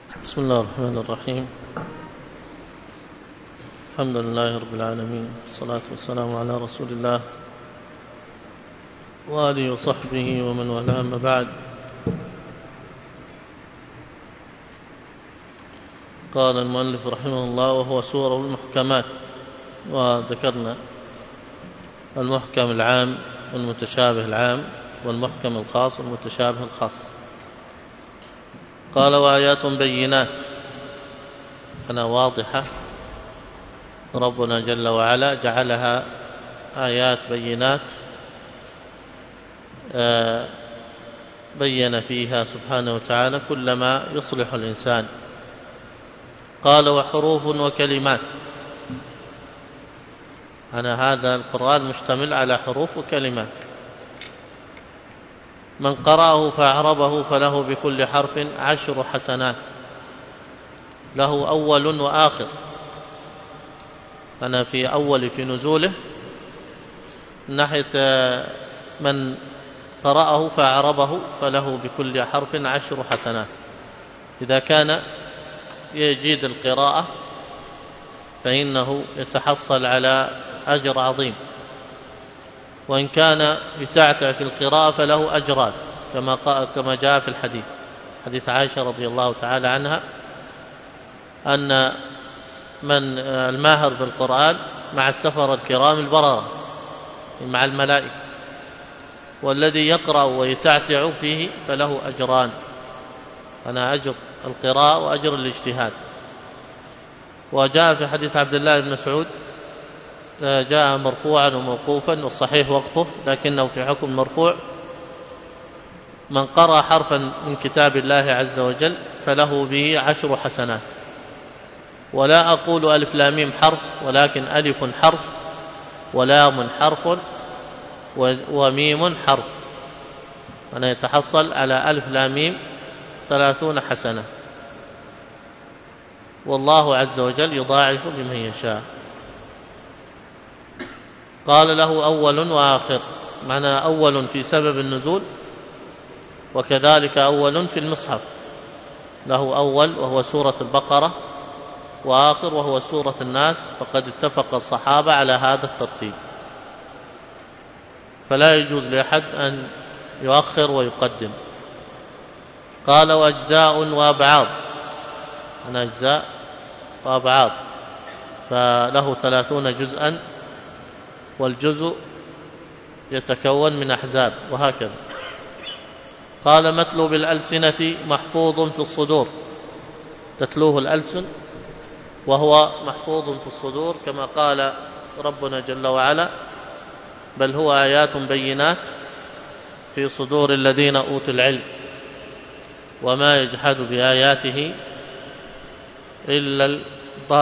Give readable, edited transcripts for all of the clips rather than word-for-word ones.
بسم الله الرحمن الرحيم. الحمد لله رب العالمين، والصلاة والسلام على رسول الله وآله وصحبه ومن والاه، أما بعد. قال المؤلف رحمه الله: وهو سور المحكمات. وذكرنا المحكم العام والمتشابه العام، والمحكم الخاص والمتشابه الخاص. قال: وآيات بينات، أنا واضحة، ربنا جل وعلا جعلها آيات بينات، بين فيها سبحانه وتعالى كل ما يصلح الإنسان. قال: وحروف وكلمات، هذا القرآن مشتمل على حروف وكلمات. من قرأه فأعربه فله بكل حرف 10 حسنات، له أول وآخر. في أول في نزوله من ناحية من قرأه فأعربه فله بكل حرف 10 حسنات. إذا كان يجيد القراءة فإنه يتحصل على أجر عظيم، وإن كان يتعتع في القراءة فله أجران، كما جاء في الحديث، حديث عائشة رضي الله تعالى عنها، أن من الماهر بالقرآن مع السفر الكرام البررة مع الملائكة، والذي يقرأ ويتعتع فيه فله أجران، أجر القراءة وأجر الاجتهاد. وجاء في حديث عبد الله بن مسعود، جاء مرفوعا وموقوفا، والصحيح وقفه لكنه في حكم مرفوع: من قرأ حرفا من كتاب الله عز وجل فله به 10 حسنات. ولا أقول ألف لام ميم حرف، ولكن ألف حرف ولام حرف وميم حرف، يتحصل على ألف لام ميم 30 حسنة، والله عز وجل يضاعف لمن يشاء. قال: له أول وآخر، أول في سبب النزول، وكذلك أول في المصحف. له أول وهو سورة البقرة، وآخر وهو سورة الناس، فقد اتفق الصحابة على هذا الترتيب، فلا يجوز لأحد أن يؤخر ويقدم. قال: وأجزاء وأبعاض، أجزاء وأبعاض، فله 30 جزءا، والجزء يتكون من أحزاب، وهكذا. قال: متلو بالألسنة محفوظ في الصدور، تتلوه الألسن وهو محفوظ في الصدور، كما قال ربنا جل وعلا: بل هو آيات بينات في صدور الذين أوتوا العلم وما يجحد بآياته إلا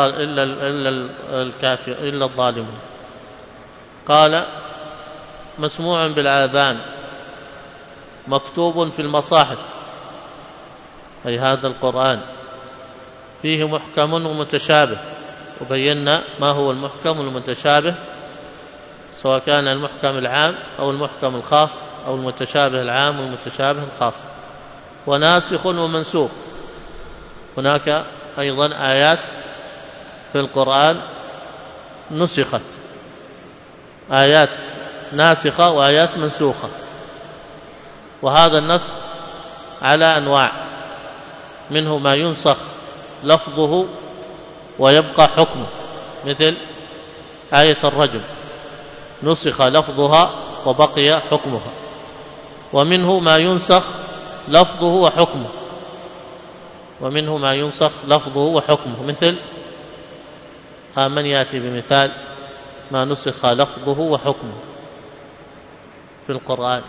الظالمون. قال: مسموع بالآذان، مكتوب في المصاحف، أي هذا القرآن، فيه محكم ومتشابه، وبينا ما هو المحكم والمتشابه، سواء كان المحكم العام أو المحكم الخاص، أو المتشابه العام والمتشابه الخاص. وناسخ ومنسوخ، هناك أيضا آيات في القرآن نسخت، آيات ناسخة وآيات منسوخة، وهذا النسخ على أنواع، منه ما ينسخ لفظه ويبقى حكمه، مثل آية الرجم، نسخ لفظها وبقي حكمها. ومنه ما ينسخ لفظه وحكمه، مثل من يأتي بمثال ما نسخ لفظه وحكمه في القرآن؟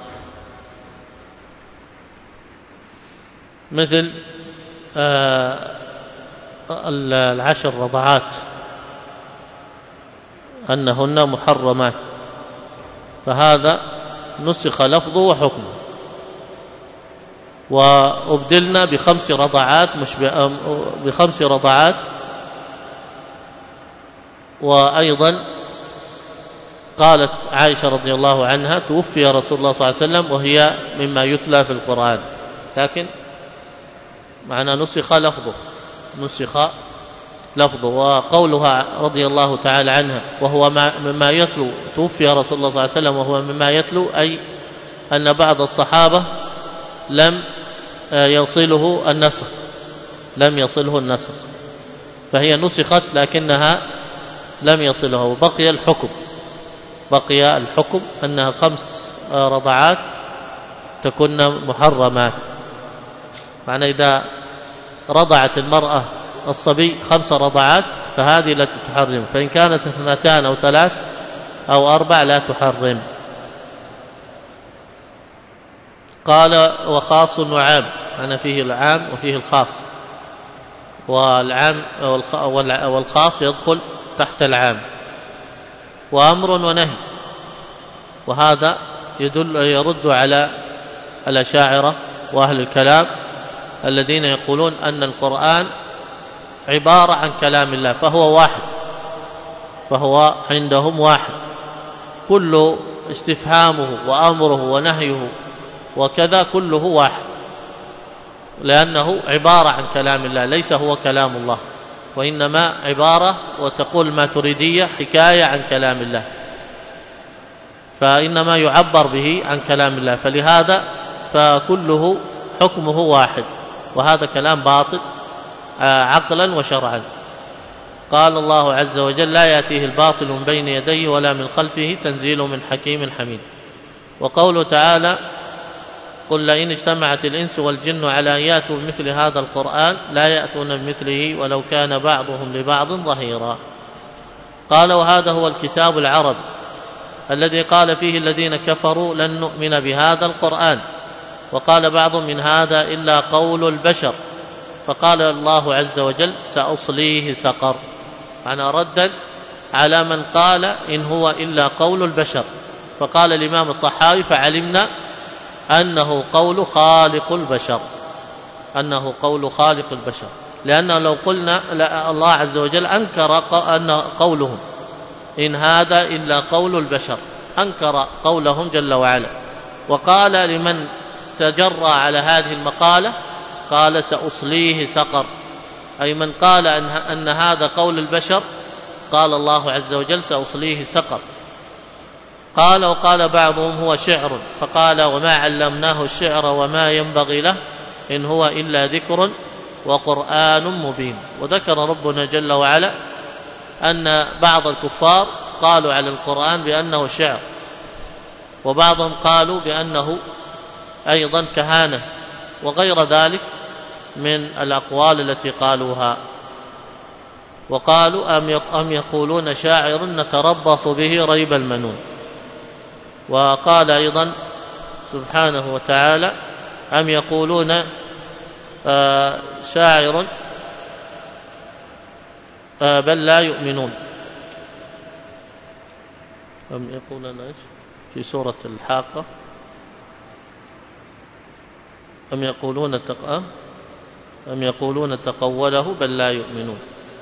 مثل 10 رضعات أنهن محرمات، فهذا نسخ لفظه وحكمه، وأبدلنا ب5 رضعات ب5 رضعات. وأيضا قالت عائشة رضي الله عنها: توفي رسول الله صلى الله عليه وسلم وهي مما يتلى في القرآن، لكن معنى نسخ لفظه، نسخ لفظه. وقولها رضي الله تعالى عنها وهو مما يتلو، توفي رسول الله صلى الله عليه وسلم وهو مما يتلو، أي أن بعض الصحابة لم يصله النسخ، لم يصله النسخ، فهي نسخت لكنها لم يصله، وبقي الحكم، بقي الحكم أنها 5 رضعات تكون محرمات. معنى إذا رضعت المرأة الصبي 5 رضعات فهذه التي تحرم، فإن كانت 2 أو 3 أو 4 لا تحرم. قال وخاص وعام، أنا فيه العام وفيه الخاص، والعام والخاص يدخل تحت العام. وأمر ونهي، وهذا يرد على الأشاعرة وأهل الكلام الذين يقولون أن القرآن عبارة عن كلام الله، فهو واحد، فهو عندهم واحد، كل استفهامه وأمره ونهيه وكذا كله واحد، لأنه عبارة عن كلام الله، ليس هو كلام الله، وإنما عبارة، وتقول ما تريدية حكاية عن كلام الله، فإنما يعبر به عن كلام الله، فلهذا فكله حكمه واحد، وهذا كلام باطل عقلا وشرعا. قال الله عز وجل لا يأتيه الباطل من بين يديه ولا من خلفه تنزيل من حكيم حميد. وقوله تعالى قل لئن اجتمعت الإنس والجن على أن يأتوا بمثل هذا القرآن لا يأتون بمثله ولو كان بعضهم لبعض ظهيرا. قال وهذا هو الكتاب العربي الذي قال فيه الذين كفروا لن نؤمن بهذا القرآن، وقال بعضهم من هذا إلا قول البشر، فقال الله عز وجل سأصليه سقر، أنا ردا على من قال إن هو إلا قول البشر. فقال الإمام الطحاوي فعلمنا أنه قول خالق البشر، أنه قول خالق البشر، لأنه لو قلنا الله عز وجل أنكر أن قولهم إن هذا إلا قول البشر، أنكر قولهم جل وعلا، وقال لمن تجرى على هذه المقالة قال سأصليه سقر، أي من قال أن هذا قول البشر قال الله عز وجل سأصليه سقر. قال وقال بعضهم هو شعر، فقال وما علمناه الشعر وما ينبغي له إن هو إلا ذكر وقرآن مبين. وذكر ربنا جل وعلا أن بعض الكفار قالوا على القرآن بأنه شعر، وبعضهم قالوا بأنه أيضا كهانة وغير ذلك من الأقوال التي قالوها. وقالوا أم يقولون شاعر نتربص به ريب المنون. وقال أيضا سبحانه وتعالى أم يقولون شاعر بل لا يؤمنون. أم يقولون إيش في سورة الحاقة أم يقولون تقوله بل لا يؤمنون.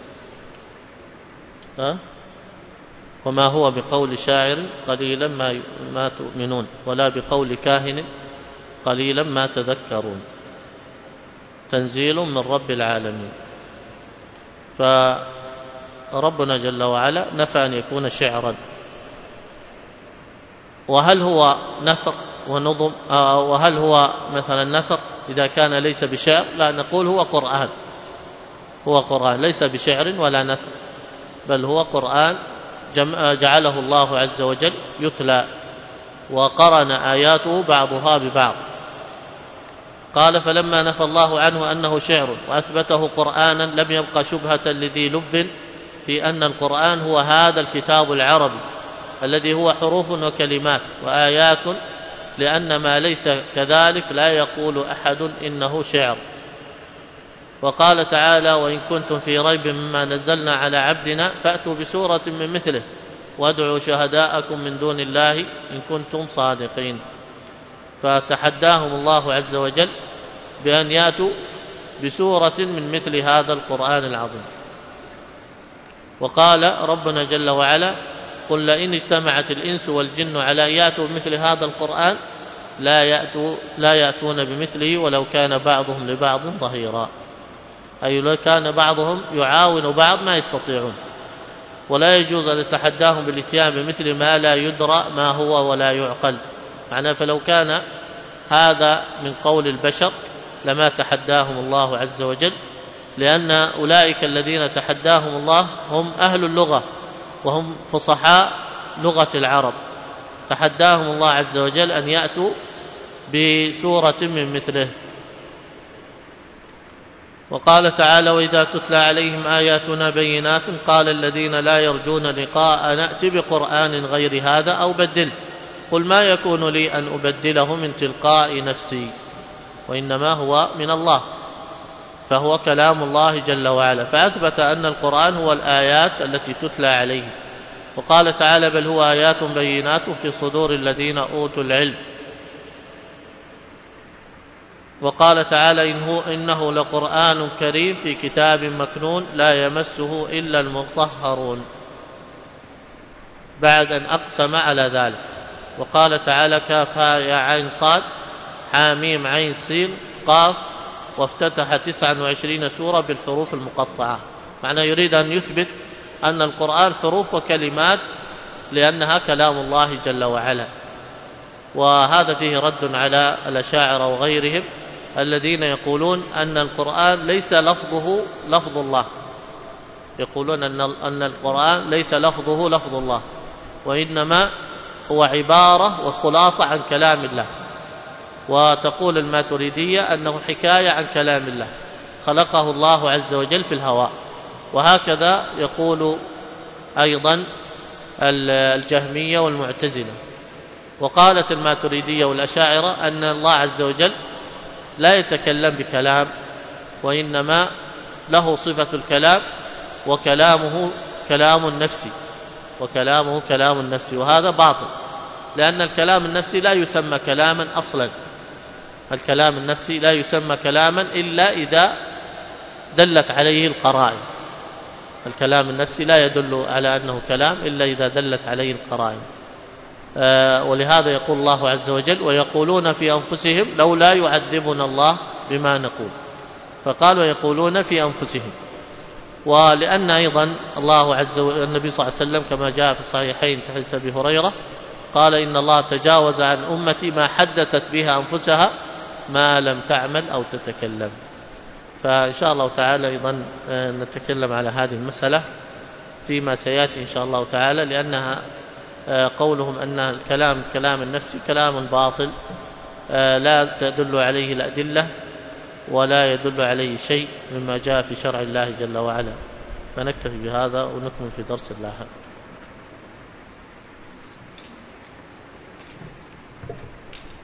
وما هو بقول شاعر قليلا ما تؤمنون ولا بقول كاهن قليلا ما تذكرون تنزيل من رب العالمين. فربنا جل وعلا نفى أن يكون شعرا. وهل هو نثر ونظم وهل هو مثلا نثر إذا كان ليس بشعر؟ لا، نقول هو قرآن، هو قرآن ليس بشعر ولا نثر، بل هو قرآن جعله الله عز وجل يتلى وقرن آياته بعضها ببعض. قال فلما نفى الله عنه أنه شعر وأثبته قرآنا لم يبق شبهة لذي لب في أن القرآن هو هذا الكتاب العربي الذي هو حروف وكلمات وآيات، لأن ما ليس كذلك لا يقول أحد إنه شعر. وقال تعالى وإن كنتم في ريب مما نزلنا على عبدنا فأتوا بسورة من مثله وادعوا شهداءكم من دون الله إن كنتم صادقين. فتحداهم الله عز وجل بأن يأتوا بسورة من مثل هذا القرآن العظيم. وقال ربنا جل وعلا قل لئن اجتمعت الإنس والجن على أن يأتوا بمثل هذا القرآن لا يأتون بمثله ولو كان بعضهم لبعض ظهيرا، أي لو كان بعضهم يعاون بعض ما يستطيعون، ولا يجوز أن يتحداهم بالاتيان بمثل ما لا يدرى ما هو ولا يعقل. معناه فلو كان هذا من قول البشر لما تحداهم الله عز وجل، لأن أولئك الذين تحداهم الله هم أهل اللغة وهم فصحاء لغة العرب، تحداهم الله عز وجل أن يأتوا بسورة من مثله. وقال تعالى: وإذا تتلى عليهم آياتنا بينات قال الذين لا يرجون لقاء نأت بقرآن غير هذا أو بدله قل ما يكون لي أن أبدله من تلقاء نفسي وإنما هو من الله، فهو كلام الله جل وعلا، فأثبت أن القرآن هو الآيات التي تتلى عليه. وقال تعالى: بل هو آيات بينات في صدور الذين أوتوا العلم. وقال تعالى: إنه لقرآن كريم في كتاب مكنون لا يمسه إلا المطهرون، بعد أن أقسم على ذلك. وقال تعالى: كافها يا عين صاد حاميم عين سين قاف، وافتتح 29 سورة بالحروف المقطعة. معناه يريد أن يثبت أن القرآن حروف وكلمات لأنها كلام الله جل وعلا. وهذا فيه رد على الأشاعرة وغيرهم الذين يقولون أن القرآن ليس لفظه لفظ الله، يقولون أن القرآن ليس لفظه لفظ الله، وإنما هو عبارة وخلاصة عن كلام الله. وتقول الماتريدية أنه حكاية عن كلام الله خلقه الله عز وجل في الهواء. وهكذا يقول أيضا الجهمية والمعتزلة. وقالت الماتريدية والأشاعرة أن الله عز وجل لا يتكلم بكلام، وإنما له صفة الكلام، وكلامه كلام النفس، وكلامه كلام النفس، وهذا باطل، لأن الكلام النفسي لا يسمى كلاما أصلا. الكلام النفسي لا يسمى كلاما إلا إذا دلت عليه القرائن. الكلام النفسي لا يدل على أنه كلام إلا إذا دلت عليه القرائن. ولهذا يقول الله عز وجل: ويقولون في أنفسهم لولا يعذبنا الله بما نقول. فقال: ويقولون في أنفسهم. ولأن أيضا الله عز وجل النبي صلى الله عليه وسلم كما جاء في الصحيحين في حديث أبي هريرة قال: إن الله تجاوز عن أمتي ما حدثت بها أنفسها ما لم تعمل أو تتكلم. فإن شاء الله تعالى أيضا نتكلم على هذه المسألة فيما سيأتي إن شاء الله تعالى، لأنها قولهم أن الكلام كلام النفس كلام باطل لا تدل عليه الأدلة ولا يدل عليه شيء مما جاء في شرع الله جل وعلا. فنكتفي بهذا ونكمل في درس اللاحق.